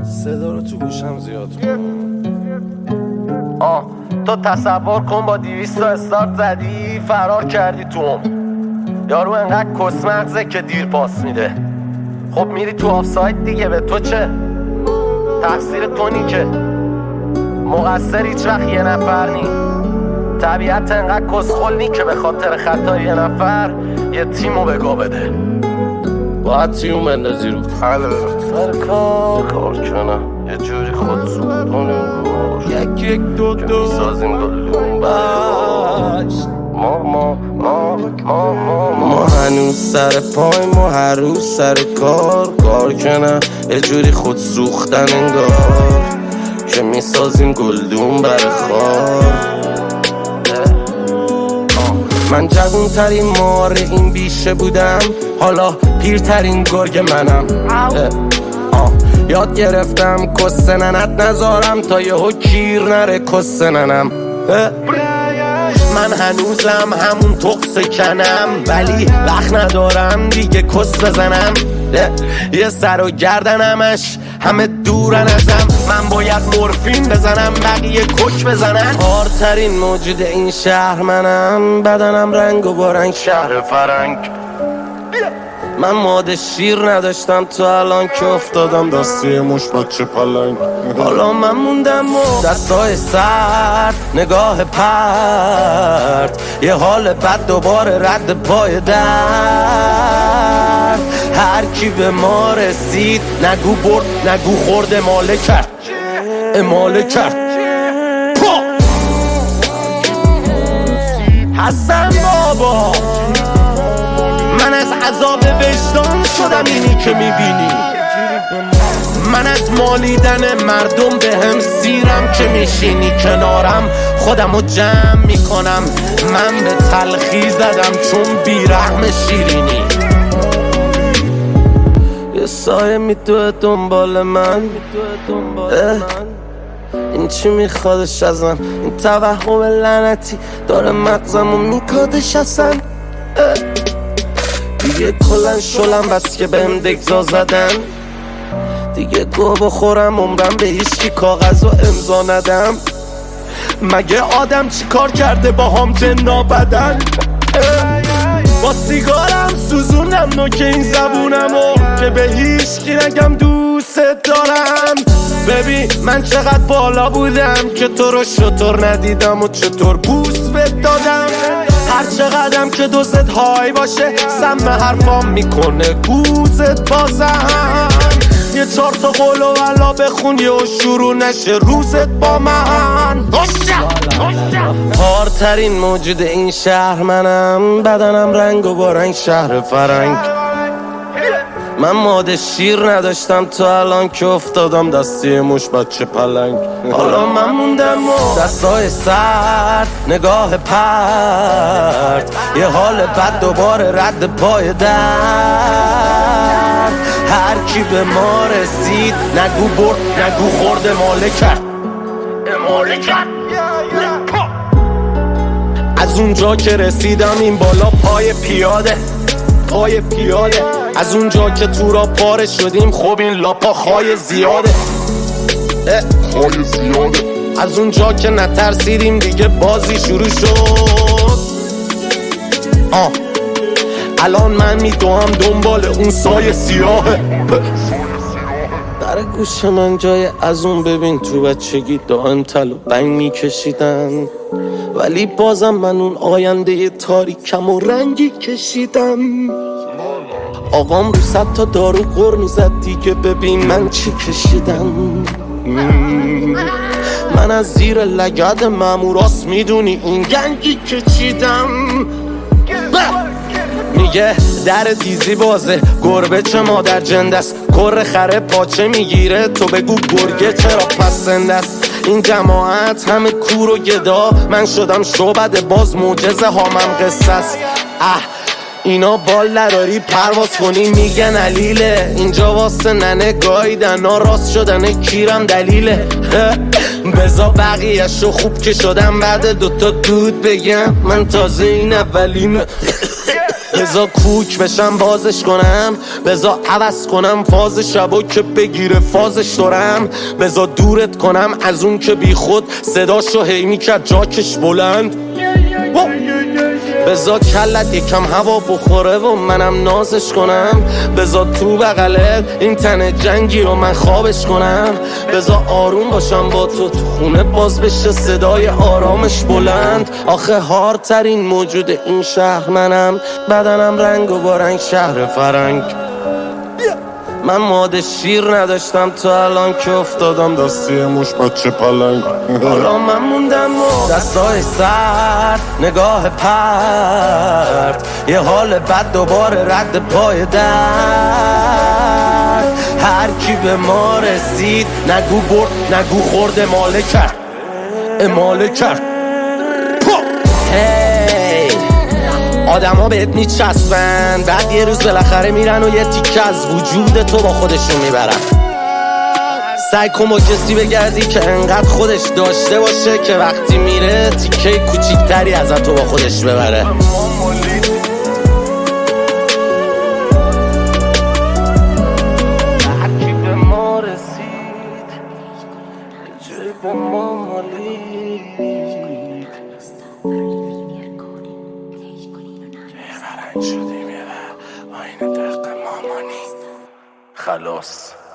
صدا رو تو گوشم زیاد تو تصور کن با 200 استارت زدی فرار کردی تو یارو انقدر کس مغزه که دیر پاس میده. خب میری تو آفساید دیگه، به تو چه؟ تقصیر تو نی که مقصر هیچ وقت یه نفر نی. طبیعت انقدر کسخل نی که به خاطر خطای یه نفر یه تیمو بگا بده. باید تیمو بندازی رو سر کار کنم یه جوری خود سوختانم یک دو میسازیم گلون باش. ما هنوز سر پای، ما هر روز سر کار کنم یه جوری خود سوختن انگار که میسازیم گلدون بر خار. من جوون ترین مار این بیشه بودم، حالا پیرترین گرگ منم. یاد گرفتم کس ننت نذارم تا یهو کیر نره کس ننم. من هنوزم همون تقص کنم ولی وقت ندارم دیگه کس بزنم. یه سر و گردنمش همه دورن ازم، من باید مورفین بزنم بقیه کش بزنن. هارترین موجود این شهر منم، بدنم رنگ و بارنگ شهر فرنگ. من ماده شیر نداشتم تا الان که افتادم دستی مش بچه پلنگ. حالا من موندم و دستای سرد، نگاه پرد، یه حال بد دوباره رد پای در. هر کی به ما رسید نگو برد نگو خورد، اماله کرد اماله کرد. حسن بابا من از عذاب وجدان شدم اینی که میبینی. من از مالیدن مردم به هم سیرم که میشینی کنارم. خودمو جمع میکنم، من به تلخی زدم چون بیرحم شیرینی. یه سایه میدوه دنبال من، این چی میخوادش ازم؟ این توهم لعنتی داره مغزمو میکادش اصلا. دیگه کلن شلم بس که بهم دگزا زدن، دیگه گوه بخورم عمرم به هیچکی کاغذ و امضا ندم. مگه آدم چی کار کرده با هم جنا بدن؟ با سیگارم سوزونم نوک این زبونمو که به هیچکی نگم دوست دارم. ببین من چقدر بالا بودم که تو رو شطور ندیدم و چطور بوس بد دادم. هر چقدرم که دوست های باشه سم حرفام میکنه گوزت بازم. یه 4 تا قول و ولا بخون یه شروع نشه روزت با من. هارترین موجود این شهر منم، بدنم رنگ و بارنگ شهر فرنگ. من ماده شیر نداشتم تا الان که افتادم دستی مش بچه پلنگ. حالا من موندم و دستای سرد، نگاه پرد، یه حال بد دوباره رد پای در. هر کی به ما رسید نگو برد نگو خورد، اماله کرد اماله کرد. از اونجا که رسیدم این بالا پای پیاده، پای پیاده. از اونجا که تو را پاره شدیم خب این لاپا خای زیاده، خای زیاده. از اونجا که نترسیدیم دیگه بازی شروع شد. الان من میدوام دنبال اون سایه سیاهه. در گوش من جای از اون ببین تو بچگی دائم تل و بنگ میکشیدن، ولی بازم من اون آینده تاریکم و رنگی کشیدم. آقام رو 100 تا دارو غر میزد دیگه، ببین من چی کشیدم. من از زیر لگد ماموراست میدونی این گنگی که چیدم. میگه در دیزی بازه، گربه چه مادر جندست، کر خره پاچه میگیره تو بگو گرگه چرا پسنده است. این جماعت همه کور و گدا، من شدم شعبد باز معجزه هامم قصه است. اینا بال نداری پرواز کنی میگن علیله، اینجا واسه ننه گایدن راست شدن کیرم دلیله. بزا بقیه‌شو خوب که شدم بعد 2 تا دود بگم من تازه این اولینه. بزا کوک بشم بازش کنم، بزا عوض کنم فاز شبا که بگیره فازش دارم، بزا دورت کنم از اون که بی خود صداشو هی میکرد جاکش بلند، بزا کلت یکم هوا بخوره و منم نازش کنم، بزا تو بغلت این تن جنگی رو من خوابش کنم، بزا آروم باشم با تو خونه باز بشه صدای آرامش بلند. آخه هارترین موجود این شهر منم، بدنم رنگ و با رنگ شهر فرنگ. من ماده شیر نداشتم تا الان که افتادم دستی موش بچه پلنگ. حالا من موندم و دستای سرد، نگاه پرد، یه حال بد دوباره رد پای در. هر کی به ما رسید نگو برد نگو خورد، اماله کرد اماله کرد. آدم ها بهت میچسبن، بعد یه روز بالاخره میرن و یه تیکه از وجود تو با خودشون میبرن. سعی کن با کسی بگردی که انقدر خودش داشته باشه که وقتی میره تیکه کوچیکتری از تو با خودش ببره. هرکی به ما رسید جای به ما مالید، شدیم یه آینه دق مامانی خلاص.